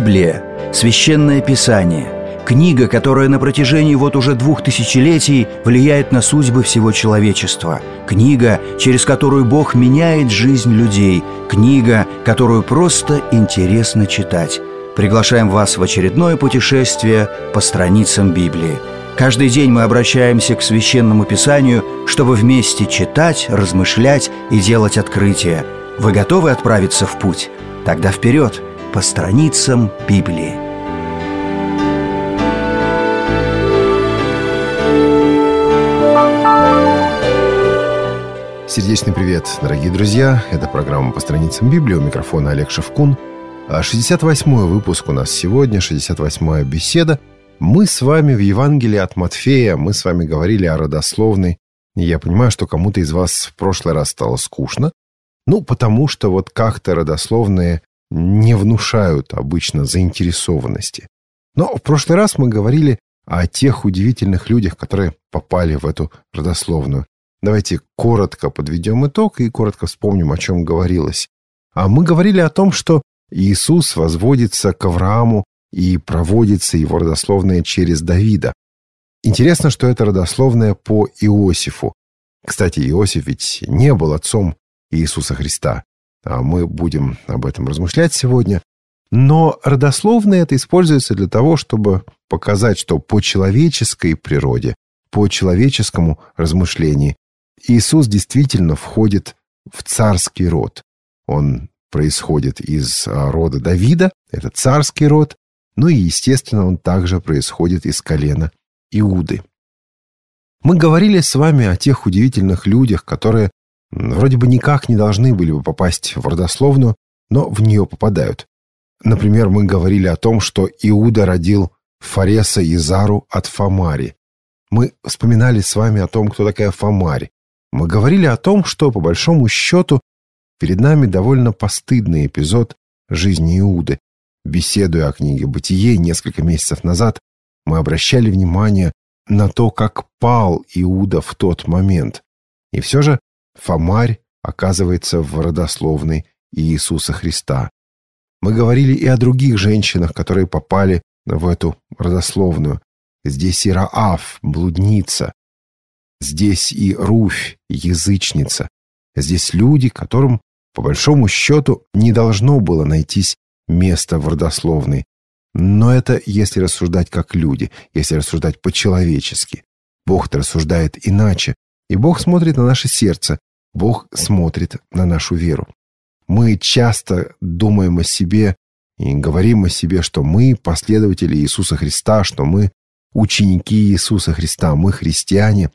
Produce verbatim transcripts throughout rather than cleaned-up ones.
Библия – священное писание, книга, которая на протяжении вот уже двух тысячелетий влияет на судьбы всего человечества, книга, через которую Бог меняет жизнь людей, книга, которую просто интересно читать. Приглашаем вас в очередное путешествие по страницам Библии. Каждый день мы обращаемся к Священному Писанию, чтобы вместе читать, размышлять и делать открытия. Вы готовы отправиться в путь? Тогда вперед, по страницам Библии. Сердечный привет, дорогие друзья! Это программа «По страницам Библии». У микрофона Олег Шевкун. шестьдесят восьмой выпуск у нас сегодня, шестьдесят восьмая беседа. Мы с вами в Евангелии от Матфея, мы с вами говорили о родословной. И я понимаю, что кому-то из вас в прошлый раз стало скучно. Ну, потому что вот как-то родословные не внушают обычно заинтересованности. Но в прошлый раз мы говорили о тех удивительных людях, которые попали в эту родословную. Давайте коротко подведем итог и коротко вспомним, о чем говорилось. А мы говорили о том, что Иисус возводится к Аврааму и проводится его родословная через Давида. Интересно, что это родословная по Иосифу. Кстати, Иосиф ведь не был отцом Иисуса Христа. А мы будем об этом размышлять сегодня. Но родословная это используется для того, чтобы показать, что по человеческой природе, по человеческому размышлению Иисус действительно входит в царский род. Он происходит из рода Давида, это царский род, ну и, естественно, он также происходит из колена Иуды. Мы говорили с вами о тех удивительных людях, которые вроде бы никак не должны были бы попасть в родословную, но в нее попадают. Например, мы говорили о том, что Иуда родил Фареса и Зару от Фамари. Мы вспоминали с вами о том, кто такая Фамарь. Мы говорили о том, что, по большому счету, перед нами довольно постыдный эпизод жизни Иуды. Беседуя о книге «Бытие» несколько месяцев назад, мы обращали внимание на то, как пал Иуда в тот момент. И все же Фамарь оказывается в родословной Иисуса Христа. Мы говорили и о других женщинах, которые попали в эту родословную. Здесь и Раав, блудница. Здесь и Руфь, язычница. Здесь люди, которым, по большому счету, не должно было найтись место в родословной. Но это если рассуждать как люди, если рассуждать по-человечески. Бог-то рассуждает иначе. И Бог смотрит на наше сердце. Бог смотрит на нашу веру. Мы часто думаем о себе и говорим о себе, что мы последователи Иисуса Христа, что мы ученики Иисуса Христа, мы христиане.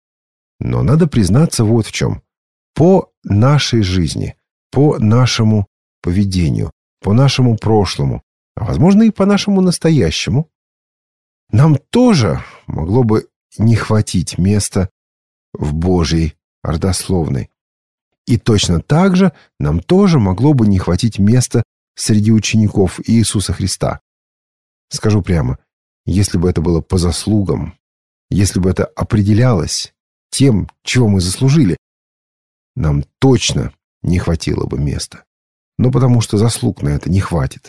Но надо признаться вот в чем. По нашей жизни, по нашему поведению, по нашему прошлому, а возможно и по нашему настоящему, нам тоже могло бы не хватить места в Божьей родословной. И точно так же нам тоже могло бы не хватить места среди учеников Иисуса Христа. Скажу прямо, если бы это было по заслугам, если бы это определялось тем, чего мы заслужили, нам точно не хватило бы места. Но потому что заслуг на это не хватит.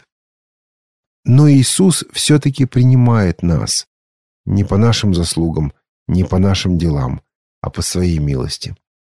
Но Иисус все-таки принимает нас не по нашим заслугам, не по нашим делам, а по своей милости.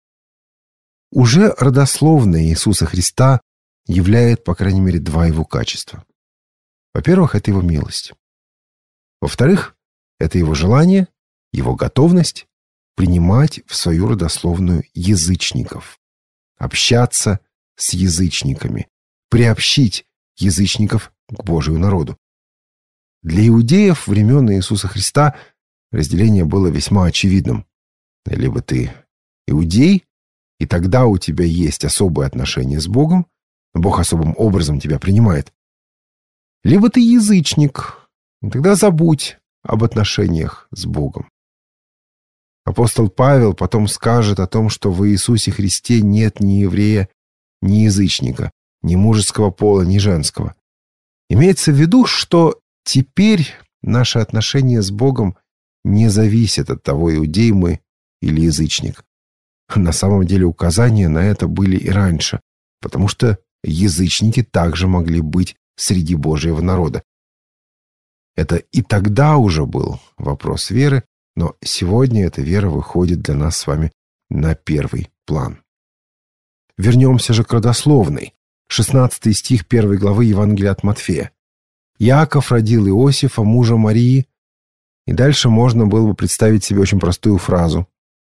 Уже родословная Иисуса Христа являет, по крайней мере, два его качества. Во-первых, это его милость. Во-вторых, это его желание, его готовность принимать в свою родословную язычников, общаться с язычниками, приобщить язычников к Божию народу. Для иудеев времен Иисуса Христа разделение было весьма очевидным. Либо ты иудей, и тогда у тебя есть особые отношения с Богом, Бог особым образом тебя принимает. Либо ты язычник, и тогда забудь об отношениях с Богом. Апостол Павел потом скажет о том, что в Иисусе Христе нет ни еврея, ни язычника, ни мужеского пола, ни женского. Имеется в виду, что теперь наши отношения с Богом не зависят от того, иудей мы или язычник. На самом деле указания на это были и раньше, потому что язычники также могли быть среди Божьего народа. Это и тогда уже был вопрос веры, но сегодня эта вера выходит для нас с вами на первый план. Вернемся же к родословной. шестнадцатый стих первой главы Евангелия от Матфея. «Иаков родил Иосифа, мужа Марии». И дальше можно было бы представить себе очень простую фразу.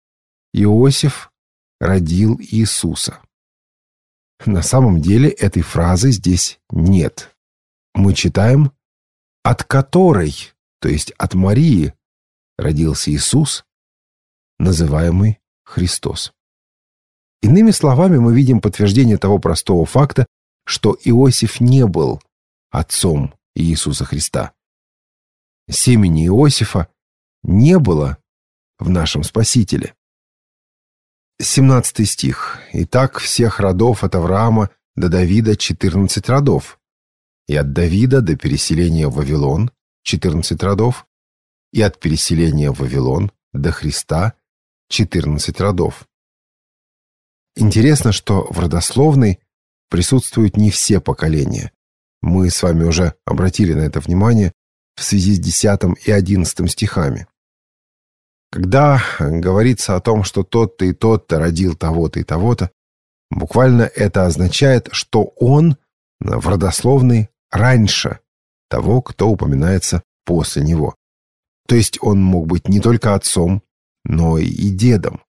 «Иосиф родил Иисуса». На самом деле этой фразы здесь нет. Мы читаем «от которой», то есть от Марии, родился Иисус, называемый Христос. Иными словами, мы видим подтверждение того простого факта, что Иосиф не был отцом Иисуса Христа. Семени Иосифа не было в нашем Спасителе. семнадцатый стих. «Итак, всех родов от Авраама до Давида четырнадцать родов, и от Давида до переселения в Вавилон четырнадцать родов, и от переселения в Вавилон до Христа четырнадцать родов». Интересно, что в родословной присутствуют не все поколения. Мы с вами уже обратили на это внимание в связи с десятым и одиннадцатым стихами. Когда говорится о том, что тот-то и тот-то родил того-то и того-то, буквально это означает, что он в родословной раньше того, кто упоминается после него. То есть он мог быть не только отцом, но и дедом.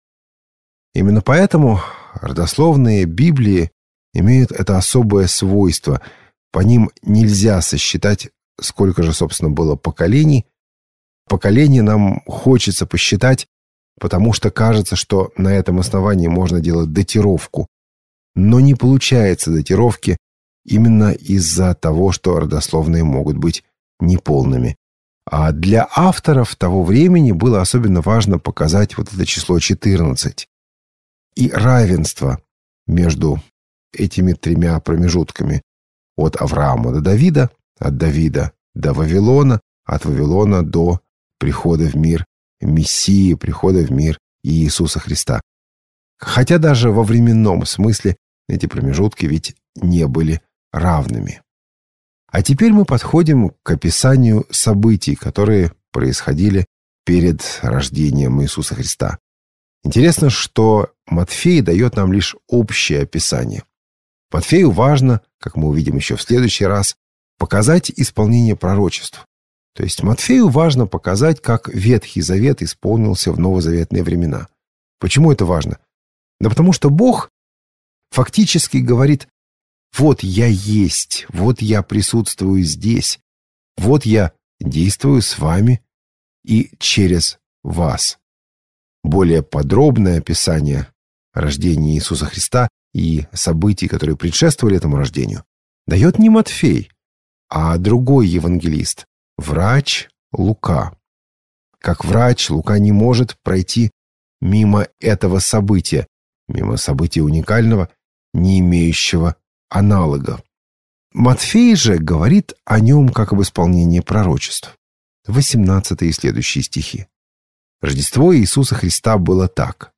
Именно поэтому родословные Библии имеют это особое свойство. По ним нельзя сосчитать, сколько же, собственно, было поколений. Поколение нам хочется посчитать, потому что кажется, что на этом основании можно делать датировку. Но не получается датировки именно из-за того, что родословные могут быть неполными. А для авторов того времени было особенно важно показать вот это число четырнадцать. И равенство между этими тремя промежутками от Авраама до Давида, от Давида до Вавилона, от Вавилона до прихода в мир Мессии, прихода в мир Иисуса Христа. Хотя даже во временном смысле эти промежутки ведь не были равными. А теперь мы подходим к описанию событий, которые происходили перед рождением Иисуса Христа. Интересно, что Матфей дает нам лишь общее описание. Матфею важно, как мы увидим еще в следующий раз, показать исполнение пророчеств. То есть Матфею важно показать, как Ветхий Завет исполнился в новозаветные времена. Почему это важно? Да потому что Бог фактически говорит: вот я есть, вот я присутствую здесь, вот я действую с вами и через вас. Более подробное описание рождения Иисуса Христа и событий, которые предшествовали этому рождению, дает не Матфей, а другой евангелист, врач Лука. Как врач, Лука не может пройти мимо этого события, мимо события уникального, не имеющего аналога. Матфей же говорит о нем как об исполнении пророчеств. восемнадцатый и следующие стихи. Рождество Иисуса Христа было так.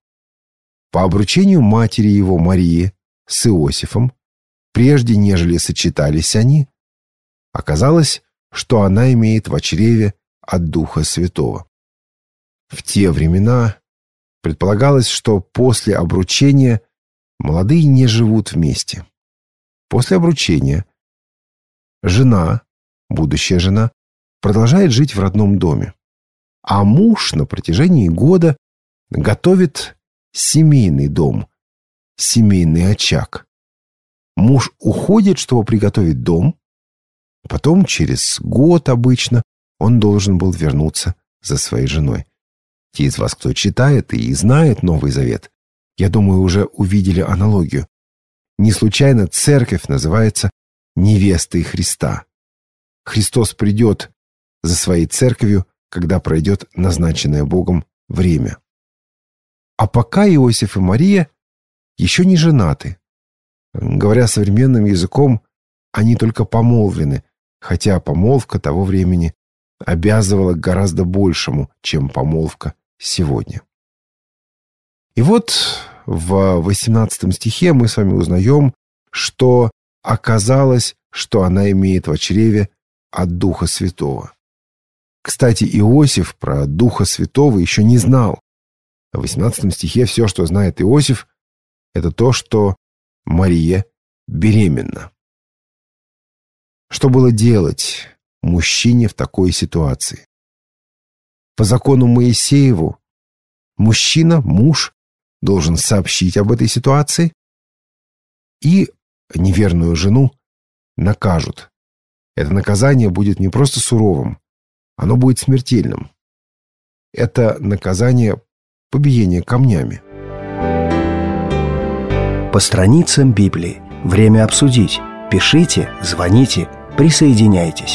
По обручению матери его Марии с Иосифом, прежде нежели сочетались они, оказалось, что она имеет в чреве от Духа Святого. В те времена предполагалось, что после обручения молодые не живут вместе. После обручения жена, будущая жена, продолжает жить в родном доме, а муж на протяжении года готовит семейный дом, семейный очаг. Муж уходит, чтобы приготовить дом, потом через год обычно он должен был вернуться за своей женой. Те из вас, кто читает и знает Новый Завет, я думаю, уже увидели аналогию. Не случайно церковь называется невестой Христа. Христос придет за своей церковью, когда пройдет назначенное Богом время. А пока Иосиф и Мария еще не женаты. Говоря современным языком, они только помолвлены, хотя помолвка того времени обязывала к гораздо большему, чем помолвка сегодня. И вот в восемнадцатом стихе мы с вами узнаем, что оказалось, что она имеет в чреве от Духа Святого. Кстати, Иосиф про Духа Святого еще не знал. В восемнадцатом стихе все, что знает Иосиф, это то, что Мария беременна. Что было делать мужчине в такой ситуации? По закону Моисееву мужчина, муж, должен сообщить об этой ситуации, и неверную жену накажут. Это наказание будет не просто суровым, оно будет смертельным. Это наказание побиение камнями. По страницам Библии. Время обсудить. Пишите, звоните, присоединяйтесь.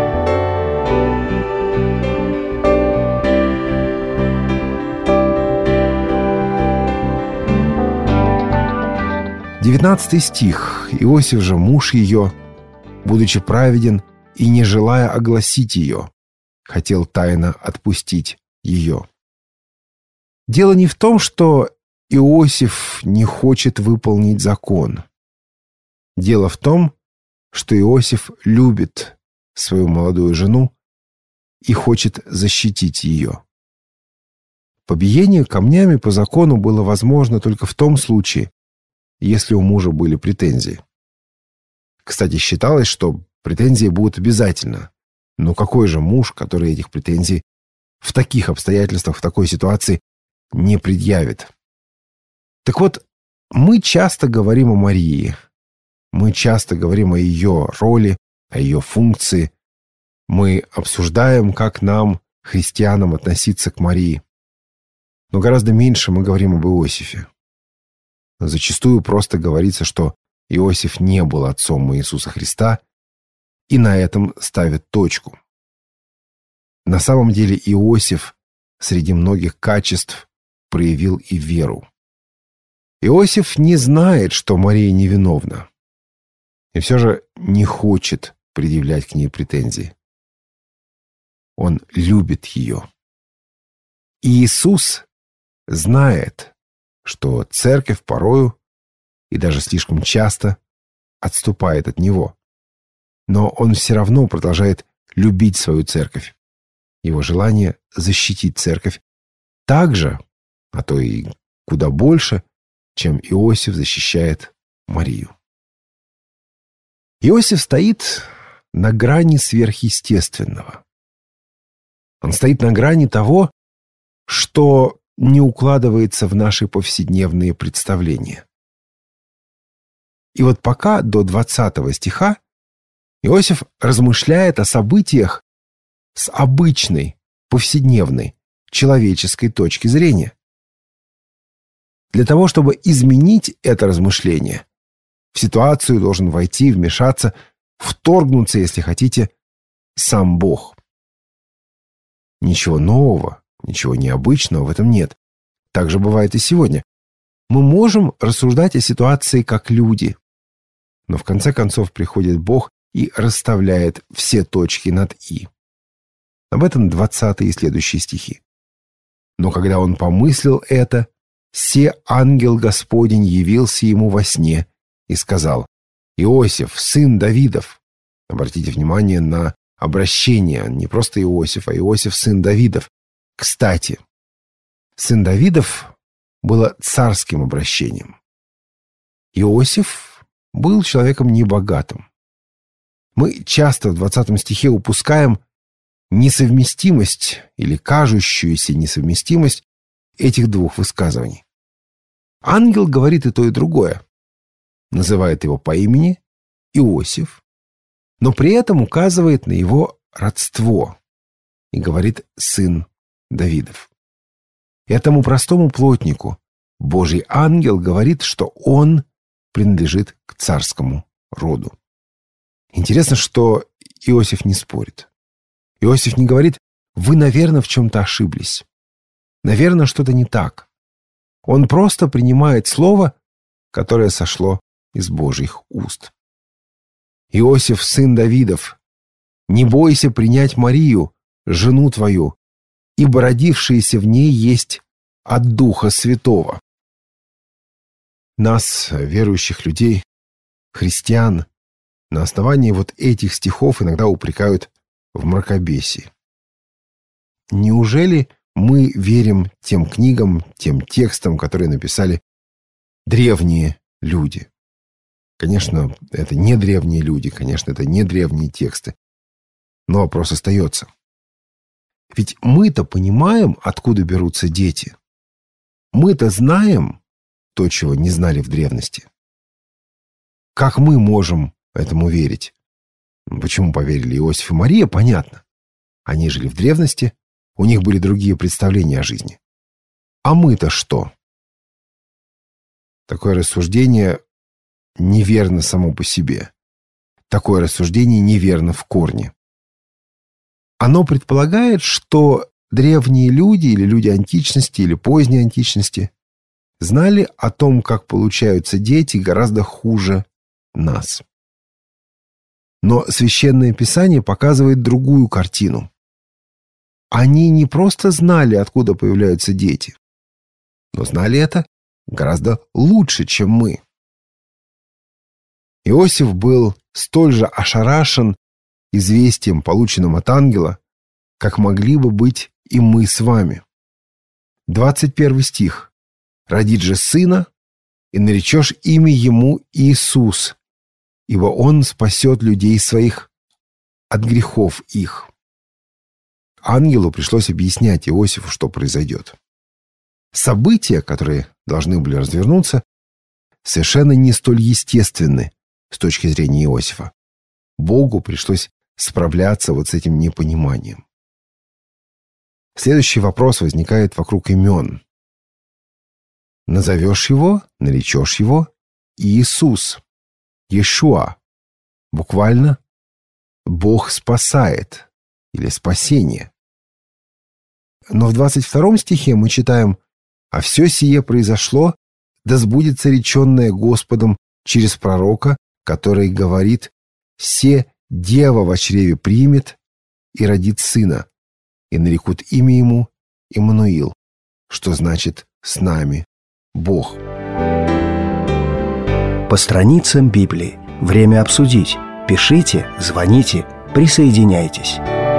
девятнадцатый стих. Иосиф же, муж ее, будучи праведен и не желая огласить ее, хотел тайно отпустить ее. Дело не в том, что Иосиф не хочет выполнить закон. Дело в том, что Иосиф любит свою молодую жену и хочет защитить ее. Побиение камнями по закону было возможно только в том случае, если у мужа были претензии. Кстати, считалось, что претензии будут обязательно. Но какой же муж, который этих претензий в таких обстоятельствах, в такой ситуации не предъявит? Так вот, мы часто говорим о Марии. Мы часто говорим о ее роли, о ее функции. Мы обсуждаем, как нам, христианам, относиться к Марии. Но гораздо меньше мы говорим об Иосифе. Зачастую просто говорится, что Иосиф не был отцом Иисуса Христа, и на этом ставят точку. На самом деле Иосиф среди многих качеств проявил и веру. Иосиф не знает, что Мария невиновна, и все же не хочет предъявлять к ней претензии. Он любит ее. И Иисус знает, что церковь порою и даже слишком часто отступает от него. Но он все равно продолжает любить свою церковь. Его желание защитить церковь так же, а то и куда больше, чем Иосиф защищает Марию. Иосиф стоит на грани сверхъестественного. Он стоит на грани того, что не укладывается в наши повседневные представления. И вот пока до двадцатого стиха Иосиф размышляет о событиях с обычной, повседневной, человеческой точки зрения. Для того, чтобы изменить это размышление, в ситуацию должен войти, вмешаться, вторгнуться, если хотите, сам Бог. Ничего нового, ничего необычного в этом нет. Так же бывает и сегодня. Мы можем рассуждать о ситуации как люди, но в конце концов приходит Бог и расставляет все точки над «и». Об этом двадцатый и следующие стихи. «Но когда он помыслил это, се ангел Господень явился ему во сне и сказал: Иосиф, сын Давидов». Обратите внимание на обращение, не просто Иосиф, а Иосиф, сын Давидов. Кстати, сын Давидов было царским обращением. Иосиф был человеком небогатым. Мы часто в двадцатом стихе упускаем несовместимость или кажущуюся несовместимость этих двух высказываний. Ангел говорит и то, и другое. Называет его по имени Иосиф, но при этом указывает на его родство и говорит «сын Давидов». Этому простому плотнику Божий ангел говорит, что он принадлежит к царскому роду. Интересно, что Иосиф не спорит. Иосиф не говорит: «Вы, наверное, в чем-то ошиблись. Наверное, что-то не так». Он просто принимает слово, которое сошло из Божьих уст. «Иосиф, сын Давидов, не бойся принять Марию, жену твою, ибо родившееся в ней есть от Духа Святого». Нас, верующих людей, христиан, на основании вот этих стихов иногда упрекают в мракобесии. Неужели мы верим тем книгам, тем текстам, которые написали древние люди? Конечно, это не древние люди, конечно, это не древние тексты. Но вопрос остается. Ведь мы-то понимаем, откуда берутся дети. Мы-то знаем то, чего не знали в древности. Как мы можем этому верить? Почему поверили Иосиф и Мария, понятно. Они жили в древности, у них были другие представления о жизни. А мы-то что? Такое рассуждение неверно само по себе. Такое рассуждение неверно в корне. Оно предполагает, что древние люди или люди античности или поздней античности знали о том, как получаются дети, гораздо хуже нас. Но Священное Писание показывает другую картину. Они не просто знали, откуда появляются дети, но знали это гораздо лучше, чем мы. Иосиф был столь же ошарашен известием, полученным от ангела, как могли бы быть и мы с вами. двадцать первый стих. «Родит же сына, и наречешь имя ему Иисус, ибо он спасет людей своих от грехов их». Ангелу пришлось объяснять Иосифу, что произойдет. События, которые должны были развернуться, совершенно не столь естественны с точки зрения Иосифа. Богу пришлось справляться вот с этим непониманием. Следующий вопрос возникает вокруг имен. Назовешь его, наречешь его Иисус, Иешуа. Буквально «Бог спасает» или «спасение». Но в двадцать втором стихе мы читаем: «А все сие произошло, да сбудется реченное Господом через пророка, который говорит: се дева во чреве примет и родит сына, и нарекут имя ему Иммануил», что значит «с нами Бог». По страницам Библии. Время обсудить. Пишите, звоните, присоединяйтесь.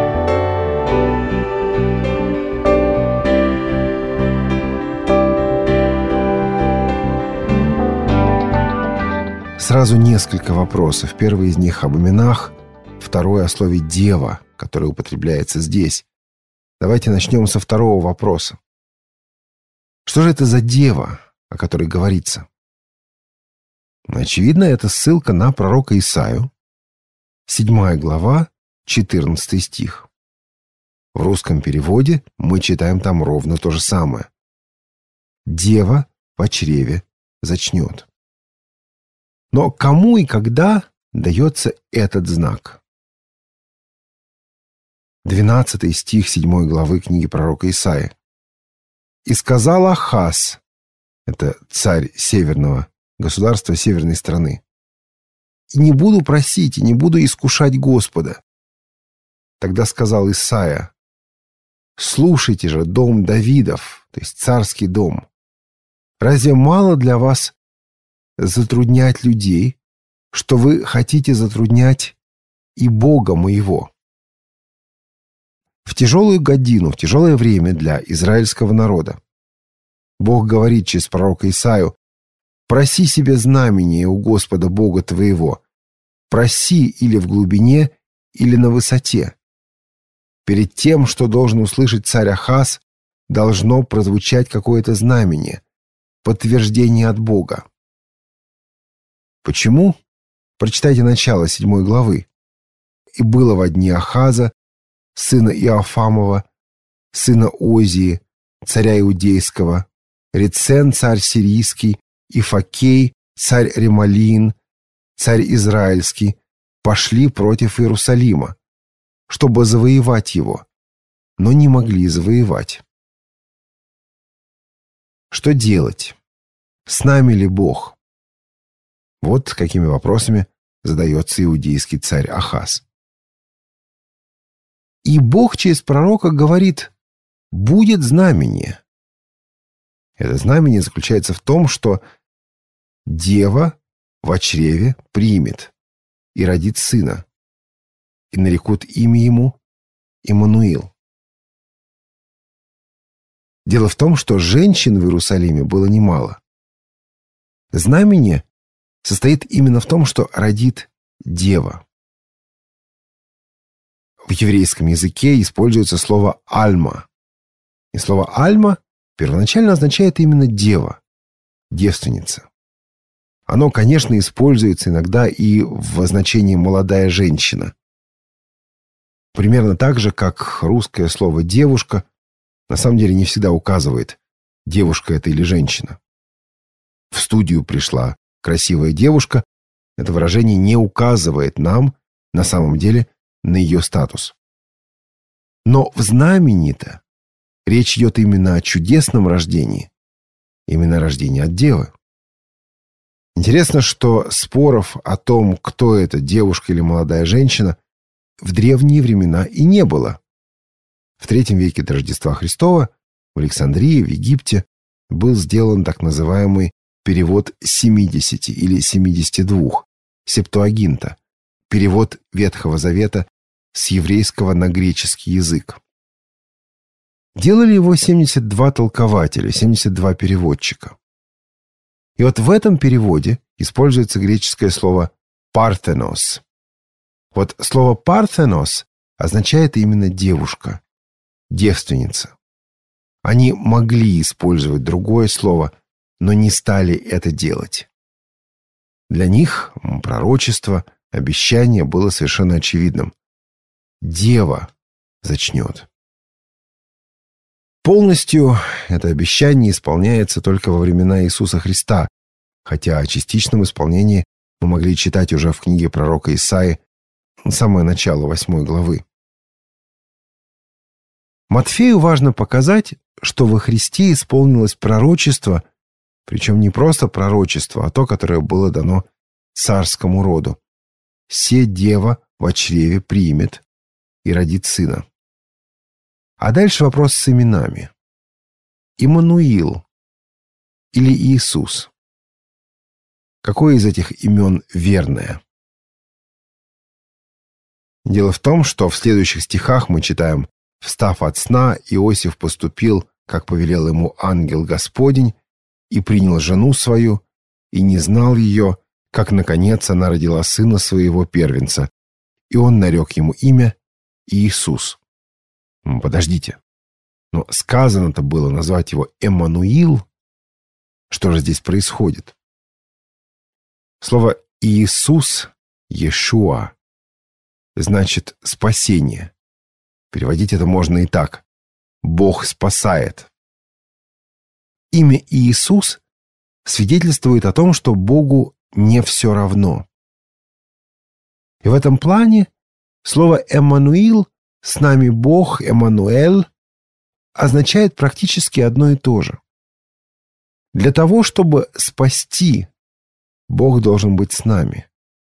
Сразу несколько вопросов. Первый из них об именах, второй о слове «дева», которое употребляется здесь. Давайте начнем со второго вопроса. Что же это за дева, о которой говорится? Очевидно, это ссылка на пророка Исаию, седьмая глава, четырнадцатый стих. В русском переводе мы читаем там ровно то же самое. «Дева по чреве зачнет». Но кому и когда дается этот знак? двенадцатый стих седьмой главы книги пророка Исаии. «И сказал Ахаз», это царь северного государства, северной страны, «и не буду просить, и не буду искушать Господа». Тогда сказал Исаия: «Слушайте же, дом Давидов», то есть царский дом, «разве мало для вас затруднять людей, что вы хотите затруднять и Бога моего?» В тяжелую годину, в тяжелое время для израильского народа Бог говорит через пророка Исаию: «Проси себе знамение у Господа Бога твоего, проси или в глубине, или на высоте». Перед тем, что должен услышать царь Ахаз, должно прозвучать какое-то знамение, подтверждение от Бога. Почему? Прочитайте начало седьмой главы. «И было во дни Ахаза, сына Иофамова, сына Озии, царя Иудейского, Рецен, царь сирийский, Ифакей, царь Ремалиин, царь израильский, пошли против Иерусалима, чтобы завоевать его, но не могли завоевать». Что делать? С нами ли Бог? Вот какими вопросами задается иудейский царь Ахаз. И Бог через пророка говорит: будет знамение. Это знамение заключается в том, что дева во чреве примет. и родит сына, и нарекут имя ему Иммануил. Дело в том, что женщин в Иерусалиме было немало. Знамение состоит именно в том, что родит дева. В еврейском языке используется слово «альма». И слово «альма» первоначально означает именно «дева», «девственница». Оно, конечно, используется иногда и в значении «молодая женщина». Примерно так же, как русское слово «девушка» на самом деле не всегда указывает, девушка это или женщина. В студию пришла красивая девушка, это выражение не указывает нам, на самом деле, на ее статус. Но в знамени-то речь идет именно о чудесном рождении, именно о рождении от девы. Интересно, что споров о том, кто это, девушка или молодая женщина, в древние времена и не было. В третьем веке до Рождества Христова в Александрии, в Египте, был сделан так называемый перевод семидесяти или семидесяти двух, септуагинта, перевод Ветхого Завета с еврейского на греческий язык. Делали его семьдесят два толкователя, семьдесят два переводчика. И вот в этом переводе используется греческое слово «парθενос». Вот слово «парθенос» означает именно «девушка», «девственница». Они могли использовать другое слово, но не стали это делать. Для них пророчество, обещание было совершенно очевидным. Дева зачнет. Полностью это обещание исполняется только во времена Иисуса Христа, хотя о частичном исполнении мы могли читать уже в книге пророка Исаии, самое начало восьмой главы. Матфею важно показать, что во Христе исполнилось пророчество, причем не просто пророчество, а то, которое было дано царскому роду. «Се дева во чреве примет и родит сына». А дальше вопрос с именами. Иммануил или Иисус? Какое из этих имен верное? Дело в том, что в следующих стихах мы читаем: «Встав от сна, Иосиф поступил, как повелел ему ангел Господень, и принял жену свою, и не знал ее, как, наконец, она родила сына своего первенца, и он нарек ему имя Иисус». Подождите, но сказано-то было назвать его Эммануил. Что же здесь происходит? Слово «Иисус», «Иешуа», значит «спасение». Переводить это можно и так: «Бог спасает». Имя Иисус свидетельствует о том, что Богу не все равно. И в этом плане слово «Эммануил», «с нами Бог», «Эммануэль» означает практически одно и то же. Для того, чтобы спасти, Бог должен быть с нами.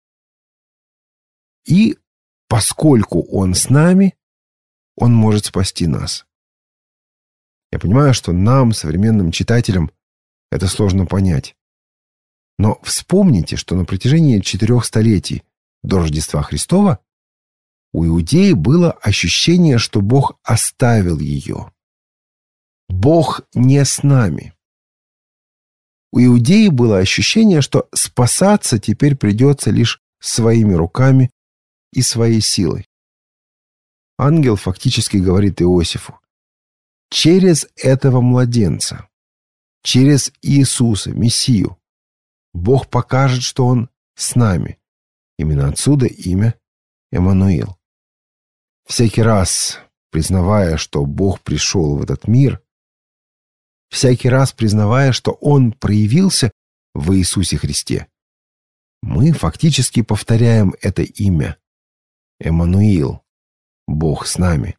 И поскольку Он с нами, Он может спасти нас. Я понимаю, что нам, современным читателям, это сложно понять. Но вспомните, что на протяжении четырех столетий до Рождества Христова у иудеи было ощущение, что Бог оставил ее. Бог не с нами. У иудеи было ощущение, что спасаться теперь придется лишь своими руками и своей силой. Ангел фактически говорит Иосифу: через этого младенца, через Иисуса, Мессию, Бог покажет, что Он с нами. Именно отсюда имя Эммануил. Всякий раз, признавая, что Бог пришел в этот мир, всякий раз признавая, что Он проявился в Иисусе Христе, мы фактически повторяем это имя Эммануил, Бог с нами.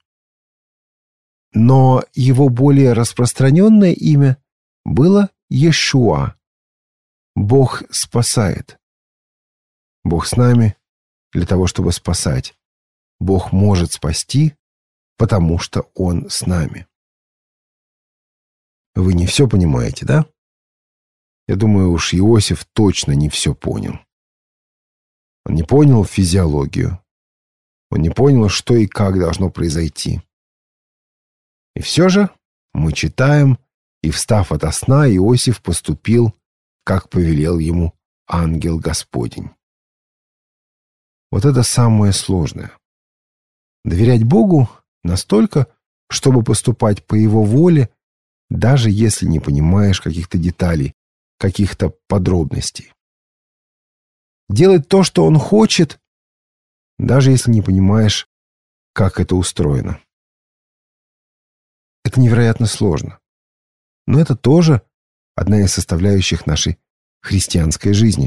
Но его более распространенное имя было Иешуа, Бог спасает. Бог с нами для того, чтобы спасать. Бог может спасти, потому что Он с нами. Вы не все понимаете, да? Я думаю, уж Иосиф точно не все понял. Он не понял физиологию. Он не понял, что и как должно произойти. И все же мы читаем, и, встав ото сна, Иосиф поступил, как повелел ему ангел Господень. Вот это самое сложное. Доверять Богу настолько, чтобы поступать по Его воле, даже если не понимаешь каких-то деталей, каких-то подробностей. Делать то, что Он хочет, даже если не понимаешь, как это устроено. Это невероятно сложно. Но это тоже одна из составляющих нашей христианской жизни.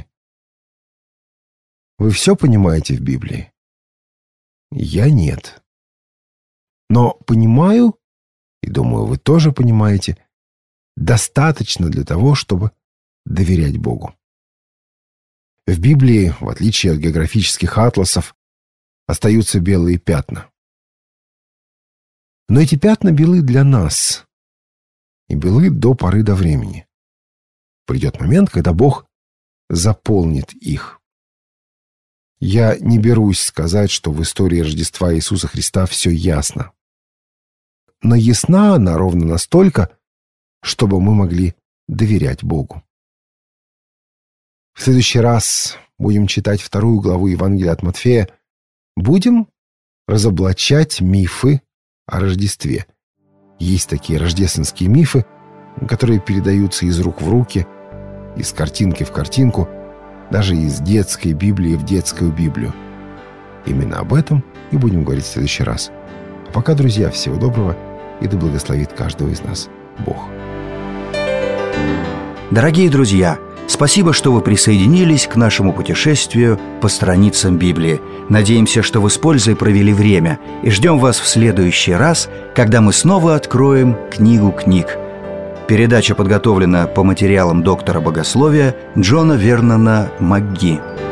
Вы все понимаете в Библии? Я нет. Но понимаю, и думаю, вы тоже понимаете, достаточно для того, чтобы доверять Богу. В Библии, в отличие от географических атласов, остаются белые пятна. Но эти пятна белы для нас. И белы до поры до времени. Придет момент, когда Бог заполнит их. Я не берусь сказать, что в истории Рождества Иисуса Христа все ясно. Но ясна она ровно настолько, чтобы мы могли доверять Богу. В следующий раз будем читать вторую главу Евангелия от Матфея. Будем разоблачать мифы о Рождестве. Есть такие рождественские мифы, которые передаются из рук в руки, из картинки в картинку, даже из детской Библии в детскую Библию. Именно об этом и будем говорить в следующий раз. А пока, друзья, всего доброго, и да благословит каждого из нас Бог. Дорогие друзья, спасибо, что вы присоединились к нашему путешествию по страницам Библии. Надеемся, что вы с пользой провели время, и ждем вас в следующий раз, когда мы снова откроем книгу книг. Передача подготовлена по материалам доктора богословия Джона Вернона МакГи.